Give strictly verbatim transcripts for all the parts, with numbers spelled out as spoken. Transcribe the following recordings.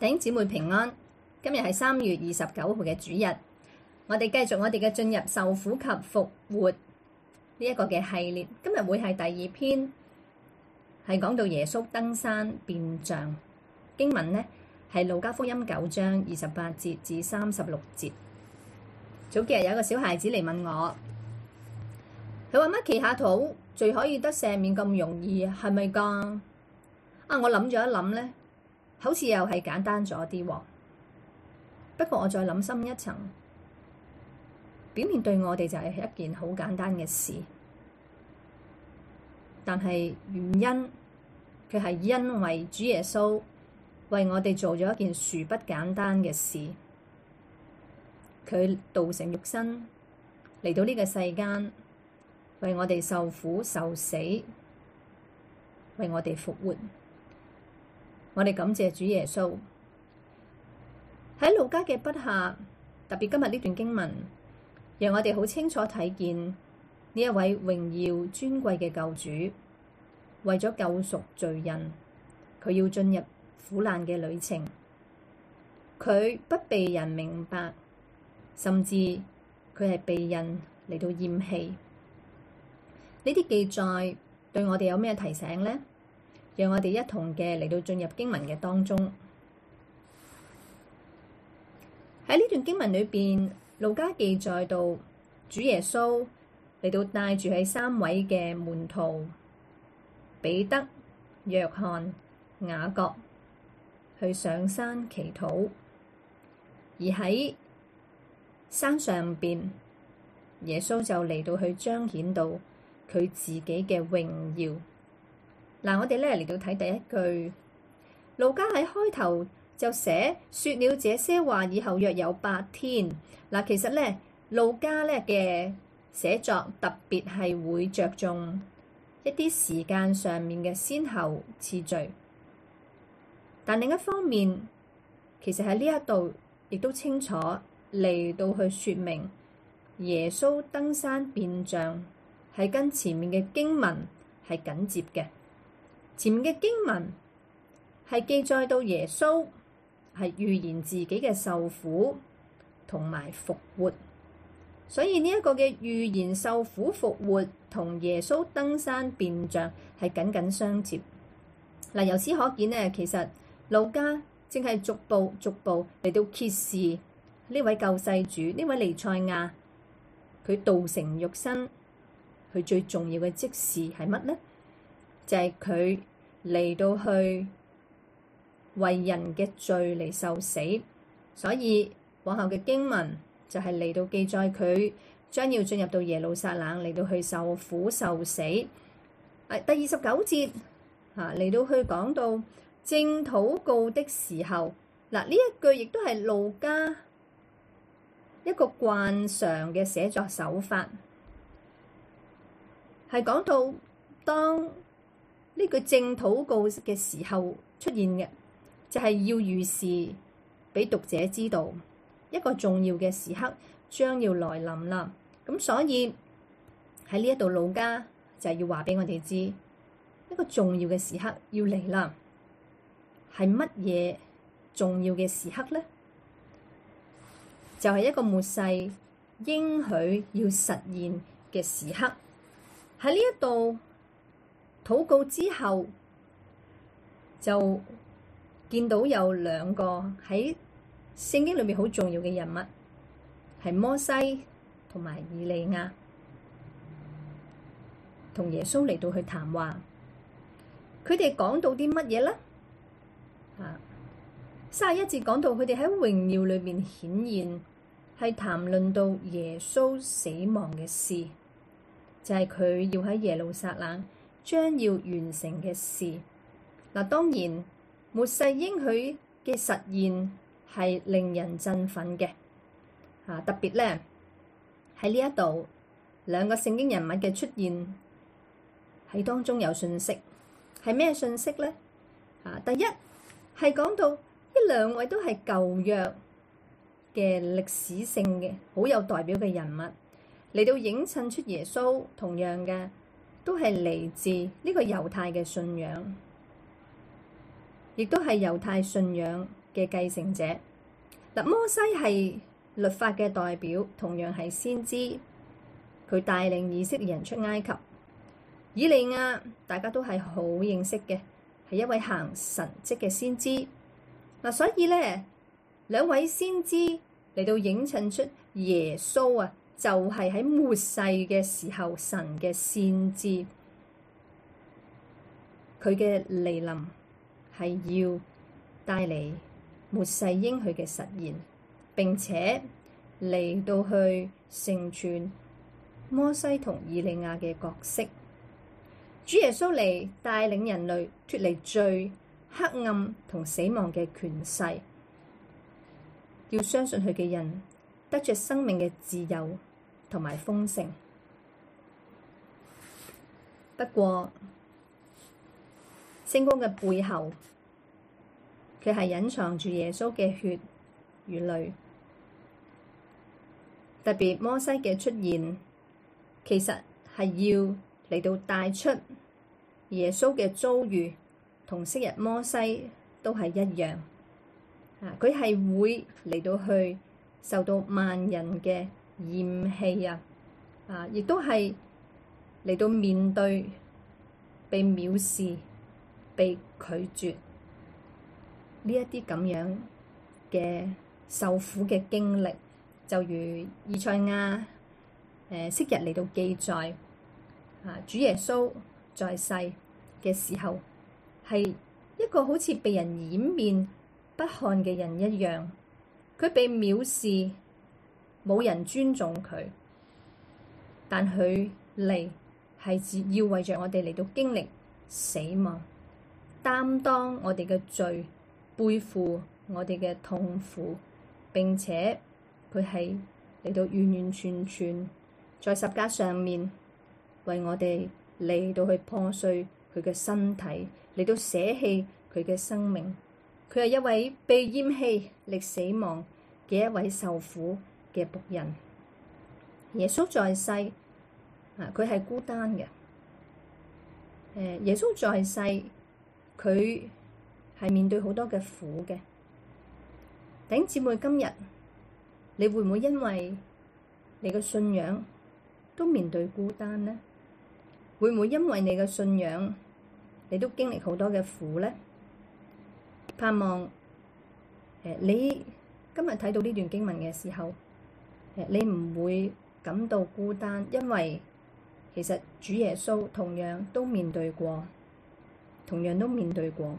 弟兄姊妹平安，今日係三月二十九號嘅主日，我哋繼續我哋嘅進入受苦及復活呢一個嘅系列。今日會係第二篇，係講到耶穌登山變像。經文呢係路加福音九章二十八節至三十六節。早幾日有一個小孩子嚟問我，佢話乜祈下禱罪可以得赦免咁容易，係咪噶？啊，我諗咗一諗呢，好似又係簡單咗啲喎。不過我再諗深一層，表面對我哋就係一件好簡單嘅事，但係原因佢係因為主耶穌為我哋做咗一件殊不簡單嘅事。佢道成肉身嚟到呢個世間，為我哋受苦受死，為我哋復活。我哋感謝主耶穌。喺路加嘅筆下，特別今日呢段經文，讓我哋好清楚睇見呢一位榮耀尊貴嘅救主，為咗救贖罪人，佢要進入苦難嘅旅程。佢不被人明白，甚至佢係被人嚟到厭棄。呢啲記載對我哋有咩提醒呢？讓我哋一同嘅嚟到進入經文嘅當中。喺呢段經文裏邊，路加記載到主耶穌嚟到帶住喺三位嘅門徒彼得、約翰、雅各去上山祈禱，而喺山上邊，耶穌就嚟到去彰顯到佢自己嘅榮耀。嗱，我哋咧嚟到睇第一句，路加喺開頭就寫說了這些話以後約有八天。嗱，其實咧路加咧嘅寫作特別係會着重一啲時間上面嘅先後次序，但另一方面，其實喺呢一度亦都清楚嚟到去說明耶穌登山變像係跟前面嘅經文係緊接嘅。前面嘅經文係記載到耶穌係預言自己嘅受苦同埋復活，所以呢一個嘅預言受苦復活同耶穌登山變像係緊緊相接。嗱，由此可見呢，其實路加正係逐步逐步嚟到揭示呢位救世主，呢位彌賽亞，佢道成肉身，佢最重要嘅職事係乜呢？就係佢嚟到去為人嘅罪嚟受死，所以往後嘅經文就係嚟到記載佢將要進入到耶路撒冷嚟到去受苦受死。第二十九節啊，嚟到去講到正禱告的時候，嗱，呢一句亦都係路加一個慣常嘅寫作手法，係講到當呢句正禱告嘅時候出現嘅，就係要預示俾讀者知道一個重要嘅時刻將要來臨啦。咁所以喺呢一度路加就係要話俾我哋知一個重要嘅時刻要嚟啦。係乜嘢重要嘅時刻呢？就係一個末世應許要實現嘅時刻。喺呢一度禱告之後，就見到有兩個喺聖經裏面好重要嘅人物，係摩西同埋以利亞，同耶穌嚟到去談話。佢哋講到啲乜嘢呢？啊，三十一節講到佢哋喺榮耀裏面顯現，係談論到耶穌死亡嘅事，就係佢要喺耶路撒冷將要完成嘅事。嗱，當然末世應許嘅實現係令人振奮嘅。啊，特別咧喺呢一度兩個聖經人物嘅出現喺當中有信息，係咩信息咧？啊，第一係講到呢兩位都係舊約嘅歷史性嘅好有代表嘅人物，嚟到映襯出耶穌同樣嘅都係嚟自呢個猶太嘅信仰，亦都係猶太信仰嘅繼承者。嗱，摩西係律法嘅代表，同樣係先知，佢帶領以色列人出埃及。以利亞大家都係好認識嘅，係一位行神蹟嘅先知。嗱，所以咧，兩位先知嚟到映襯出耶穌啊，就係喺末世嘅時候神嘅先知，佢嘅嚟臨係要帶嚟末世應許嘅實現，並且嚟到去成全摩西同以利亞嘅角色。主耶穌嚟帶領人類脫離罪、黑暗同死亡嘅權勢，要相信佢嘅人得着生命嘅自由同埋豐盛。不過聖工嘅背後，佢係隱藏住耶穌嘅血與淚。特別摩西嘅出現，其實係要嚟到帶出耶穌嘅遭遇同昔日摩西都係一樣。啊，佢係會嚟到去受到萬人嘅厭棄啊！啊，亦都係嚟到面對被藐視、被拒絕呢一啲咁樣嘅受苦嘅經歷，就如以賽亞誒昔日嚟到記載啊，主耶穌在世嘅時候係一個好似被人掩面不看嘅人一樣，佢被藐視，冇人尊重佢，但佢嚟係要為着我哋嚟到經歷死亡，擔當我哋嘅罪，背負我哋嘅痛苦，並且佢係嚟到完完全全在十架上面為我哋嚟到去破碎佢嘅身體，嚟到捨棄佢嘅生命。佢係一位被厭棄、歷死亡嘅一位受苦嘅僕人。耶穌在世啊，佢係孤單嘅。誒，耶穌在世，佢係面對好多嘅苦嘅。弟兄姊妹，今日你會唔會因為你嘅信仰都面對孤單呢？會唔會因為你嘅信仰，你都經歷好多嘅苦呢？盼望誒，你今日睇到呢段經文嘅時候，誒，你唔會感到孤單，因為其實主耶穌同樣都面對過，同樣都面對過。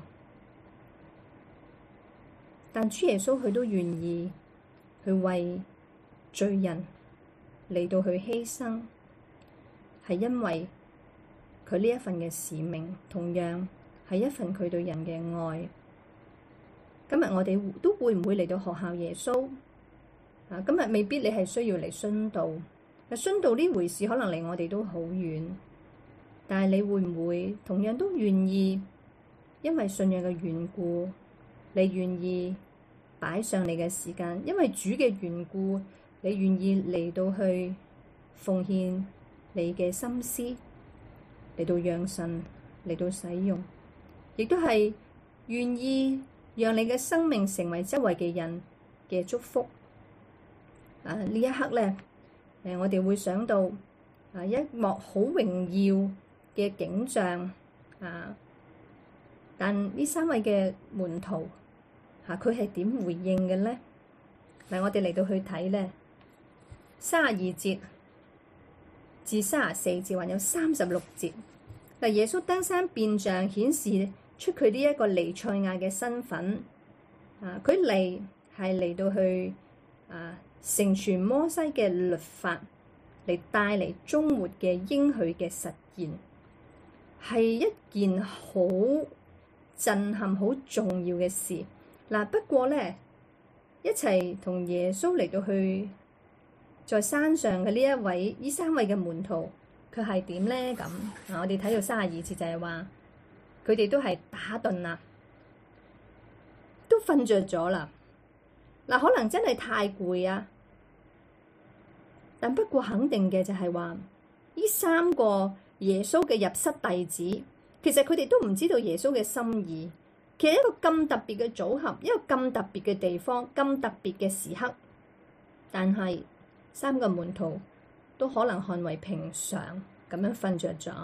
但主耶穌佢都願意去為罪人嚟到去犧牲，係因為佢呢一份嘅使命，同樣係一份佢對人嘅愛。今日我哋都會唔會嚟到學校耶穌啊？今日未必你係需要嚟殉道，殉道呢回事可能離我哋都好遠，但係你會唔會同樣都願意因為信仰嘅緣故，你願意擺上你嘅時間，因為主嘅緣故，你願意嚟到去奉獻你嘅心思嚟到讓神嚟到使用，亦都係願意讓你嘅生命成為周圍嘅人嘅祝福。啊！呢一刻咧，誒，我哋會想到啊一幕好榮耀嘅景象啊，但呢三位嘅門徒嚇佢係點回應嘅咧？嗱，我哋嚟到去睇咧，三十二節至三十四節，還有三十六節。嗱，耶穌登山變像，顯示出佢呢一個彌賽亞嘅身份啊！佢嚟係嚟到去啊，成全摩西嘅律法，嚟帶嚟終末嘅應許嘅實現，係一件好震撼、好重要嘅事。嗱、啊，不過咧，一齊同耶穌嚟到去在山上嘅呢一位、呢三位嘅門徒，佢係點咧？咁啊，我哋睇到三十二節就係話，佢哋都係打盹啦，都瞓着咗啦。嗱，可能真係太攰啊！但不過肯定嘅就係話，呢三個耶穌嘅入室弟子，其實佢哋都唔知道耶穌嘅心意。 其實一個咁特別嘅組合，一個咁特別嘅地方，咁特別嘅時刻，但係三個門徒都可能看為平常咁樣瞓着咗。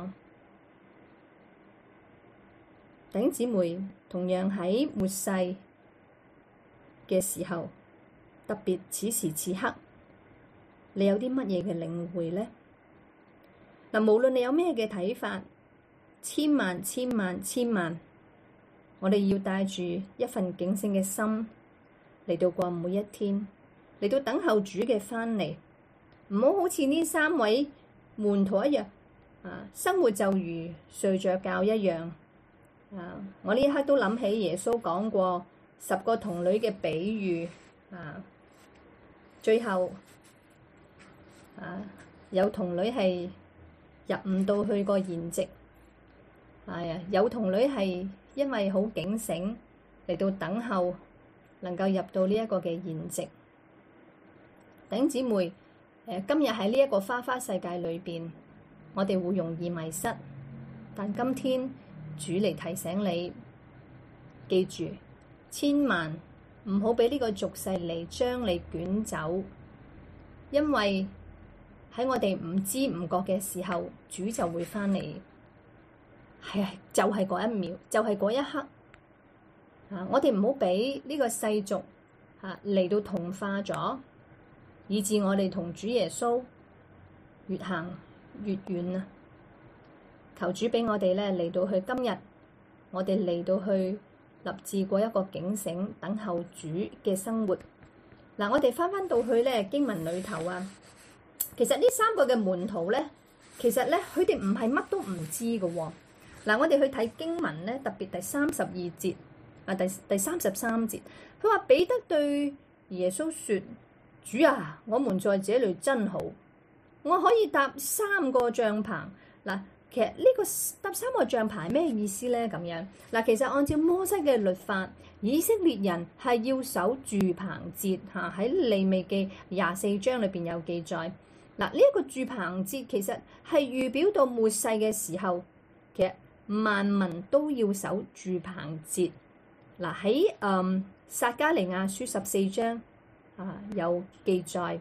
弟兄姊妹，同樣喺末世嘅時候，特別此時此刻，你有啲乜嘢嘅領會呢？嗱，無論你有咩嘅睇法，千萬千萬千萬，我哋要帶住一份警醒嘅心嚟到過每一天，嚟到等候主嘅返嚟，唔好好似呢三位門徒一樣，啊，生活就如睡着覺一樣。啊，我呢一刻都諗起耶穌講過十個童女嘅比喻，啊，最後啊有童女係入唔到去個筵席，係啊，有童女係因為好警醒嚟到等候，能夠入到呢一個嘅筵席。弟兄姊妹，誒，今日喺呢一個花花世界裏邊，我哋會容易迷失，但今天主嚟提醒你，記住，千萬唔好俾呢個俗世嚟將你捲走，因為喺我哋唔知唔覺嘅時候，主就會返嚟。係啊，就係嗰一秒，就係嗰一刻。啊，我哋唔好俾呢個世俗啊嚟到同化咗，以致我哋同主耶穌越行越遠啊！求主俾我哋咧嚟到去今日，我哋嚟到去立志過一個警醒等候主嘅生活。嗱、啊，我哋翻翻到去咧經文裏頭啊，其實呢三個嘅門徒咧，其實咧佢哋唔係乜都唔知嘅喎、哦。嗱、啊，我哋去睇經文咧，特別第三十二節啊，第第三十三節，佢話彼得對耶穌說：主啊，我們在這裏真好，我可以搭三個帳篷。嗱、啊。其實呢個搭三個帳篷係咩意思咧？咁樣嗱，其實按照摩西嘅律法，以色列人係要守住棚節嚇，喺利未記廿四章裏邊有記載。嗱，呢一個住棚節其實係預表到末世嘅時候，其實萬民都要守住棚節。嗱，喺誒撒迦利亞書十四章啊有記載，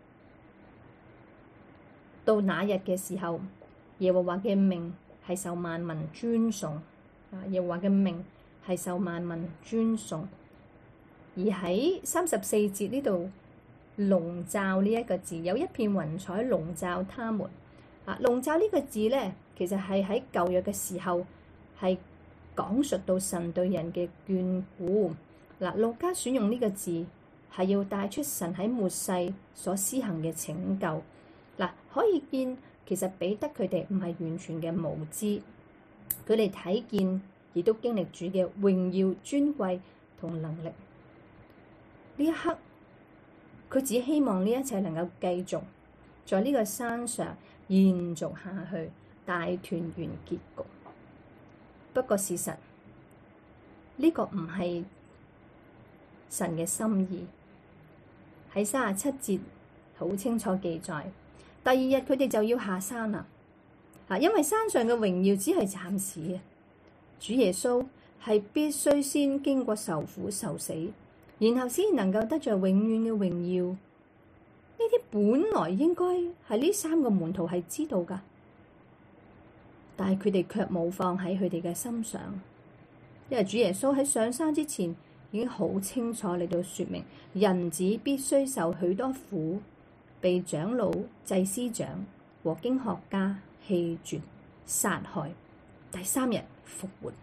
到那日嘅時候，耶和華嘅名係受萬民尊崇，啊！耶和華嘅名係受萬民尊崇。而喺三十四節呢度，籠罩呢一個字，有一片雲彩籠罩他們。啊，籠罩呢個字咧，其實係喺舊約嘅時候係講述到神對人嘅眷顧。嗱，路加選用呢個字係要帶出神喺末世所施行嘅拯救。嗱，可以見。其實彼得佢哋唔係完全嘅無知，佢哋睇見亦都經歷主嘅榮耀、尊貴同能力。呢一刻，佢只希望呢一切能夠繼續在呢個山上延續下去，大團圓結局。不過事實呢個唔係神嘅心意，喺三十七節好清楚記載。第二日佢哋就要下山啦，啊，因為山上嘅榮耀只係暫時嘅，主耶穌係必須先經過受苦受死，然後先能夠得着永遠嘅榮耀。呢啲本來應該係呢三個門徒係知道噶，但係佢哋卻冇放喺佢哋嘅心上，因為主耶穌喺上山之前已經好清楚嚟到說明，人子必須受許多苦，被長老、祭司長和經學家棄絕、殺害，第三日復活。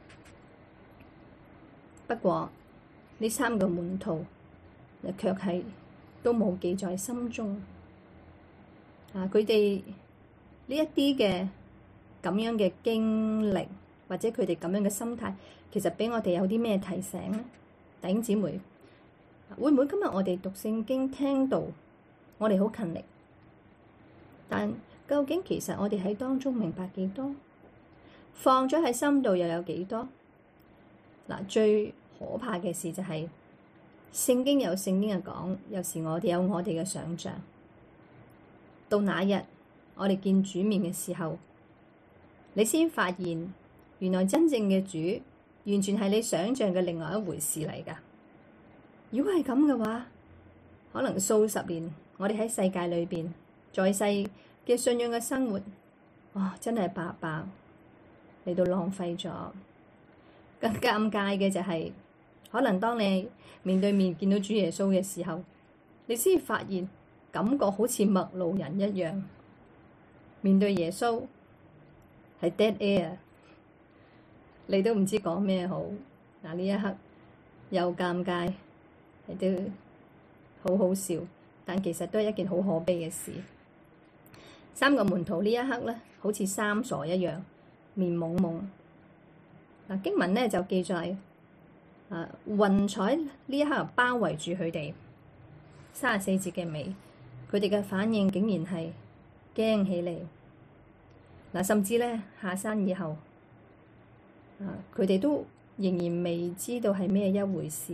不過呢三個門徒卻係都冇記在心中。啊，佢哋呢一啲嘅咁樣嘅經歷，或者佢哋咁樣嘅心態，其實俾我哋有啲咩提醒呢？弟兄姊妹，會唔會今日我哋讀聖經聽到？我哋好勤力，但究竟其實我哋喺當中明白幾多？放咗喺心度又有幾多？嗱，最可怕嘅事就係聖經有聖經嘅講，有時我哋有我哋嘅想像。到那日我哋見主面嘅時候，你先發現原來真正嘅主完全係你想象嘅另外一回事嚟㗎。如果係咁嘅話，可能數十年我哋喺世界裏邊在世嘅信仰嘅生活，哇，真係白白嚟到浪費咗。更尷尬嘅就係，可能當你面對面見到主耶穌嘅時候，你先發現感覺好似陌路人一樣。面對耶穌係 dead air， 你都唔知講咩好。嗱，呢一刻又尷尬，係都好好笑，但其實都係一件好可悲嘅事。三個門徒呢一刻咧，好似三傻一樣，面懵懵。嗱，經文咧就記載，啊，雲彩呢一刻包圍住佢哋。三十四節嘅尾，佢哋嘅反應竟然係驚起嚟。嗱，甚至咧下山以後，啊，佢哋都仍然未知道係咩一回事。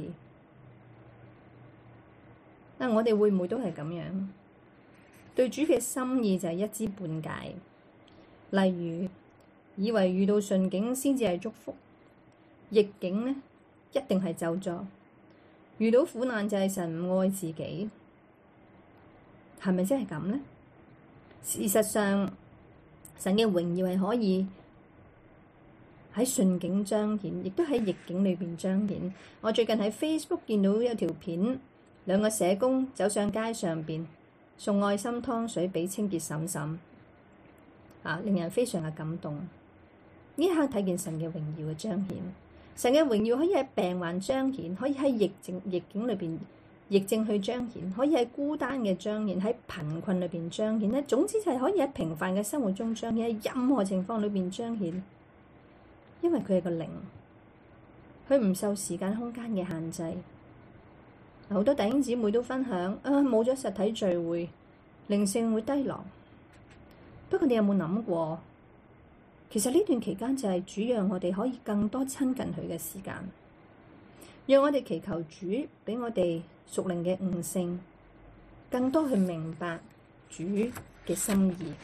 啊，我哋會唔會都係咁樣？對主嘅心意就係一知半解。例如，以為遇到順境先至係祝福，逆境呢一定係咒詛。遇到苦難就係神唔愛自己，係咪真係咁呢？事實上，神嘅榮耀係可以喺順境彰顯，亦都喺逆境裏邊彰顯。我最近喺 Facebook 見到有條片，兩個社工走上街上邊送愛心湯水俾清潔嬸嬸，啊，令人非常嘅感動。呢一刻睇見神嘅榮耀嘅彰顯，神嘅榮耀可以喺病患彰顯，可以喺逆境逆境裏邊疫症去彰顯，可以喺孤單嘅彰顯，喺貧困裏邊彰顯咧。總之就係可以喺平凡嘅生活中彰顯，喺任何情況裏邊彰顯。因為佢係個靈，佢唔受時間空間嘅限制。好多弟兄姊妹都分享啊，冇咗實體聚會，靈性會低落。不過你有冇諗過，其實呢段期間就係主讓我哋可以更多親近佢嘅時間，讓我哋祈求主俾我哋屬靈嘅悟性，更多去明白主嘅心意。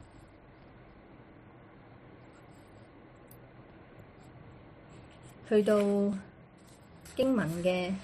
去到經文嘅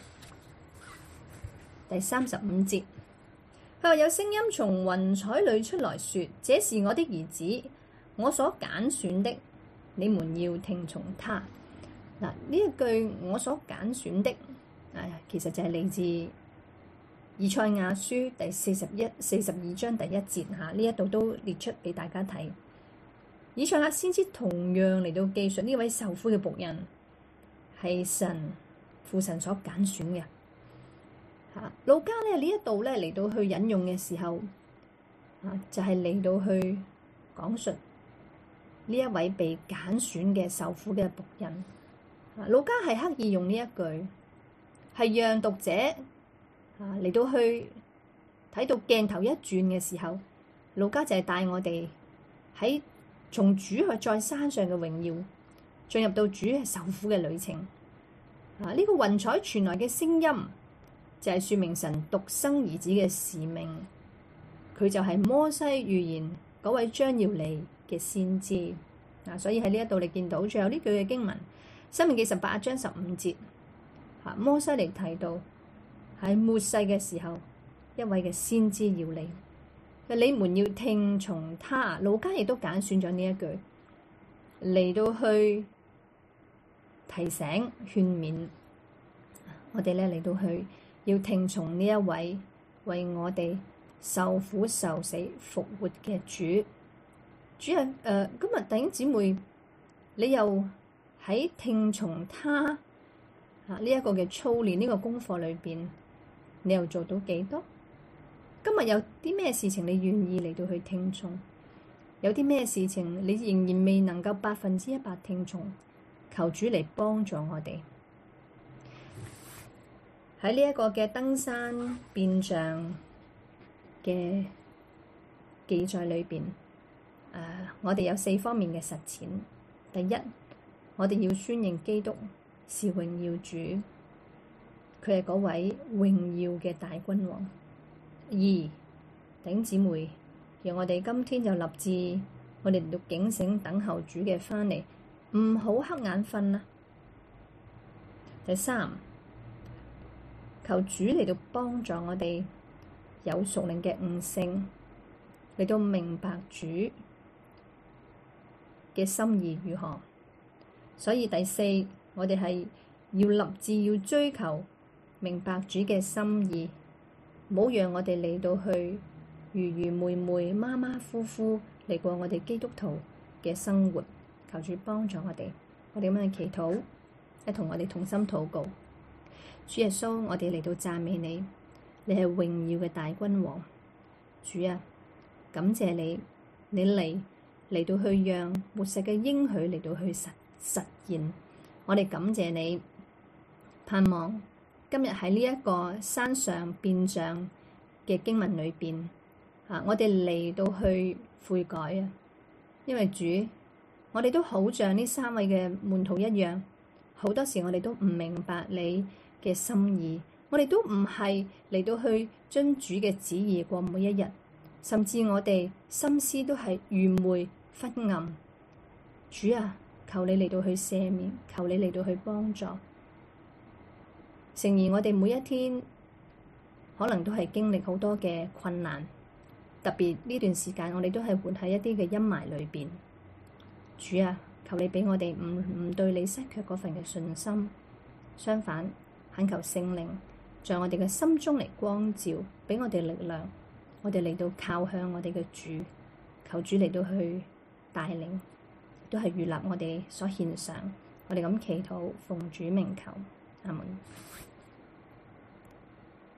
第三十五節，佢話有聲音從雲彩裏出來說：這是我的兒子，我所揀選的，你們要聽從他。嗱，呢一句我所揀選的，唉，其實就係嚟自以賽亞書第四十一、四十二章第一節嚇，呢一度都列出俾大家睇。以賽亞先知同樣嚟到記述呢位受苦嘅僕人係神父神所揀選嘅。嚇，路加咧呢一度咧嚟到去引用嘅時候，啊就係嚟到去講述呢一位被揀選嘅受苦嘅僕人。啊，路加係刻意用呢一句，係讓讀者啊嚟到去睇到鏡頭一轉嘅時候，路加就係帶我哋喺從主去在山上嘅榮耀，進入到主係受苦嘅旅程。啊，呢個雲彩傳來嘅聲音，就係說明神獨生兒子嘅使命，佢就係摩西預言嗰位將要嚟嘅先知。啊，所以喺呢一度你見到最後呢句嘅經文，申命記十八章十五節，啊，摩西嚟提到喺末世嘅時候，一位嘅先知要嚟，你們要聽從他。路加亦都揀選咗呢一句嚟到去提醒勸勉我哋咧，嚟到去要聽從呢一位為我哋受苦受死復活嘅主。主啊，誒、呃，今日弟兄姊妹，你又喺聽從他啊呢一個嘅操練呢個功課裏邊，你又做到幾多？今日有啲咩事情你願意嚟到去聽從？有啲咩事情你仍然未能夠百分之一百聽從？求主嚟幫助我哋。喺呢一個嘅登山變像嘅記載裏邊，誒、呃，我哋有四方面嘅實踐。第一，我哋要宣認基督是榮耀主，佢係嗰位榮耀嘅大君王。二，弟兄姊妹，讓我哋今天就立志，我哋嚟到警醒等候主嘅返嚟，唔好瞌眼瞓啦。 第三，求主嚟到幫助我哋有屬靈嘅悟性，嚟到明白主嘅心意如何。所以第四，我哋係要立志要追求明白主嘅心意，唔好讓我哋嚟到去愚愚昧昧、馬馬虎虎嚟過我哋基督徒嘅生活。求主幫助我哋，我哋咁樣祈禱，一同我哋同心禱告。主耶穌，我哋嚟到讚美你，你係榮耀嘅大君王。主啊，感謝你，你嚟嚟到去讓末世嘅應許嚟到去實實現。我哋感謝你，盼望今日喺呢一個山上變像嘅經文裏邊，啊，我哋嚟到去悔改啊！因為主，我哋都好像呢三位嘅門徒一樣，好多時我哋都唔明白你嘅心意，我哋都唔係嚟到去遵主嘅旨意過每一日，甚至我哋心思都係愚昧昏暗。主啊，求你嚟到去赦免，求你嚟到去幫助。誠然，我哋每一天可能都係經歷好多嘅困難，特別呢段時間我哋都係活喺一啲嘅陰霾裏邊。主啊，求你俾我哋唔唔對你失卻嗰份嘅信心，相反，懇求聖靈在我哋嘅心中嚟光照，俾我哋力量，我哋嚟到靠向我哋嘅主，求主嚟到去帶領，都係預立我哋所獻上，我哋咁祈禱，奉主名求，阿門。